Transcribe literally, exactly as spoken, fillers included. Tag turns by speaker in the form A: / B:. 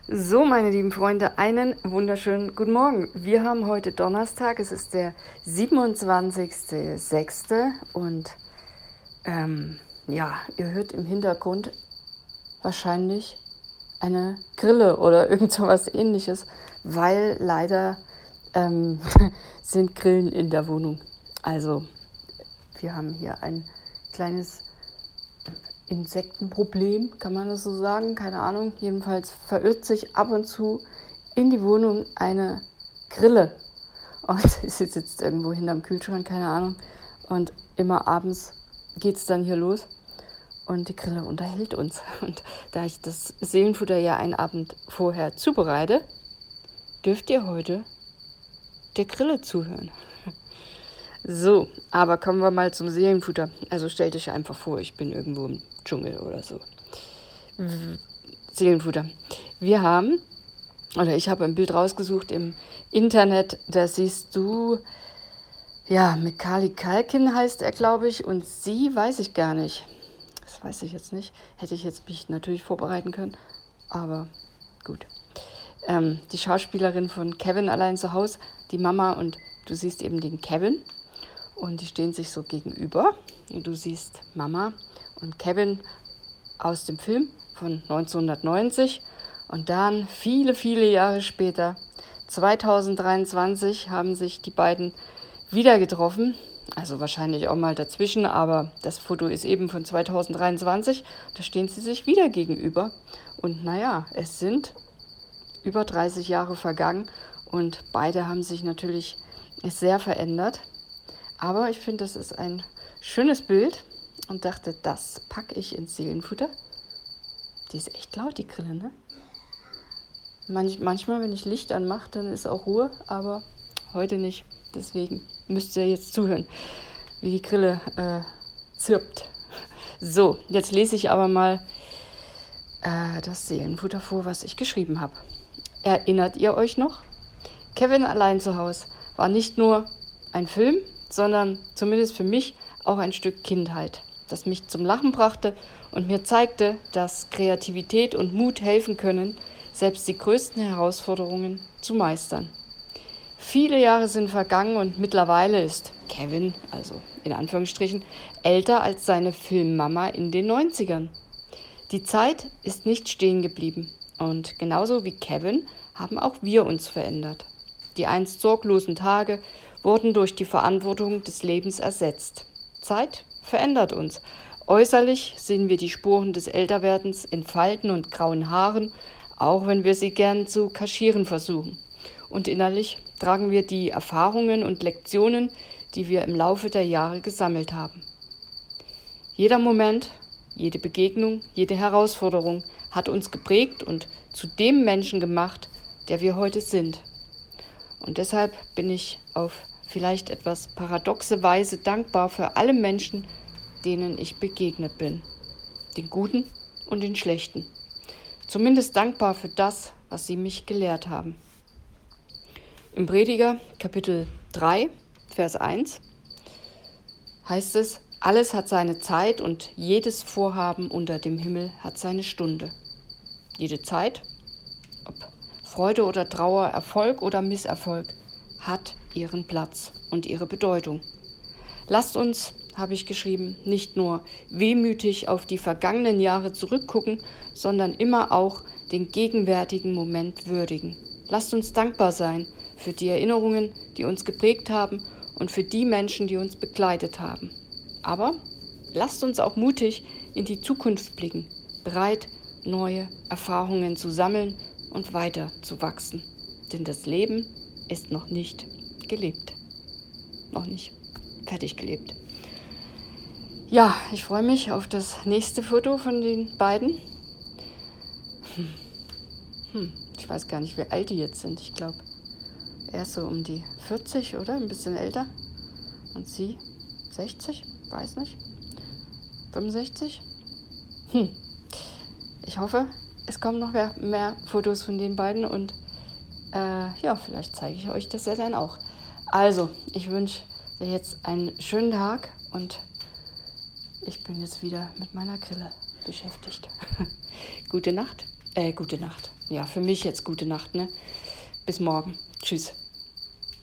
A: So, meine lieben Freunde, einen wunderschönen guten Morgen. Wir haben heute Donnerstag, es ist der siebenundzwanzigster sechster und ähm, ja, ihr hört im Hintergrund wahrscheinlich eine Grille oder irgend so was Ähnliches, weil leider ähm, sind Grillen in der Wohnung. Also wir haben hier ein kleines Insektenproblem, kann man das so sagen? Keine Ahnung. Jedenfalls verirrt sich ab und zu in die Wohnung eine Grille. Und sie sitzt irgendwo hinterm Kühlschrank, keine Ahnung. Und immer abends geht es dann hier los. Und die Grille unterhält uns. Und da ich das Seelenfutter ja einen Abend vorher zubereite, dürft ihr heute der Grille zuhören. So, aber kommen wir mal zum Seelenfutter. Also stellt euch einfach vor, ich bin irgendwo im Dschungel oder so. Seelenfutter. Wir haben, oder ich habe ein Bild rausgesucht im Internet, da siehst du, ja, Macaulay Culkin heißt er, glaube ich, und sie weiß ich gar nicht. Das weiß ich jetzt nicht. Hätte ich jetzt mich natürlich vorbereiten können, aber gut. Ähm, die Schauspielerin von Kevin allein zu Hause, die Mama, und du siehst eben den Kevin. Und die stehen sich so gegenüber. Und du siehst Mama und Kevin aus dem Film von neunzehnhundertneunzig. Und dann, viele, viele Jahre später, zweitausenddreiundzwanzig, haben sich die beiden wieder getroffen. Also wahrscheinlich auch mal dazwischen, aber das Foto ist eben von zweitausenddreiundzwanzig. Da stehen sie sich wieder gegenüber. Und naja, es sind über dreißig Jahre vergangen und beide haben sich natürlich sehr verändert. Aber ich finde, das ist ein schönes Bild und dachte, das packe ich ins Seelenfutter. Die ist echt laut, die Grille, ne? Manch, manchmal, wenn ich Licht anmache, dann ist auch Ruhe, aber heute nicht. Deswegen müsst ihr jetzt zuhören, wie die Grille äh, zirpt. So, jetzt lese ich aber mal äh, das Seelenfutter vor, was ich geschrieben habe. Erinnert ihr euch noch? Kevin allein zu Hause war nicht nur ein Film, sondern zumindest für mich auch ein Stück Kindheit, das mich zum Lachen brachte und mir zeigte, dass Kreativität und Mut helfen können, selbst die größten Herausforderungen zu meistern. Viele Jahre sind vergangen und mittlerweile ist Kevin, also in Anführungsstrichen, älter als seine Filmmama in den neunzigern. Die Zeit ist nicht stehen geblieben und genauso wie Kevin haben auch wir uns verändert. Die einst sorglosen Tage wurden durch die Verantwortung des Lebens ersetzt. Zeit verändert uns. Äußerlich sehen wir die Spuren des Älterwerdens in Falten und grauen Haaren, auch wenn wir sie gern zu kaschieren versuchen. Und innerlich tragen wir die Erfahrungen und Lektionen, die wir im Laufe der Jahre gesammelt haben. Jeder Moment, jede Begegnung, jede Herausforderung hat uns geprägt und zu dem Menschen gemacht, der wir heute sind. Und deshalb bin ich auf vielleicht etwas paradoxe Weise dankbar für alle Menschen, denen ich begegnet bin. Den Guten und den Schlechten. Zumindest dankbar für das, was sie mich gelehrt haben. Im Prediger Kapitel drei, Vers eins heißt es, alles hat seine Zeit und jedes Vorhaben unter dem Himmel hat seine Stunde. Jede Zeit, ob Freude oder Trauer, Erfolg oder Misserfolg, hat ihren Platz und ihre Bedeutung. Lasst uns, habe ich geschrieben, nicht nur wehmütig auf die vergangenen Jahre zurückgucken, sondern immer auch den gegenwärtigen Moment würdigen. Lasst uns dankbar sein für die Erinnerungen, die uns geprägt haben und für die Menschen, die uns begleitet haben. Aber lasst uns auch mutig in die Zukunft blicken, bereit, neue Erfahrungen zu sammeln und weiter zu wachsen. Denn das Leben ist noch nicht gelebt. Noch nicht fertig gelebt. Ja, ich freue mich auf das nächste Foto von den beiden. Hm. Hm. Ich weiß gar nicht, wie alt die jetzt sind. Ich glaube, er ist so um die vierzig, oder? Ein bisschen älter. Und sie sechzig? Weiß nicht. fünfundsechzig? Hm. Ich hoffe, es kommen noch mehr, mehr Fotos von den beiden und äh, ja, vielleicht zeige ich euch das ja dann auch. Also, ich wünsche dir jetzt einen schönen Tag und ich bin jetzt wieder mit meiner Grille beschäftigt. Gute Nacht Äh, gute Nacht. Ja, für mich jetzt gute Nacht, ne? Bis morgen. Tschüss.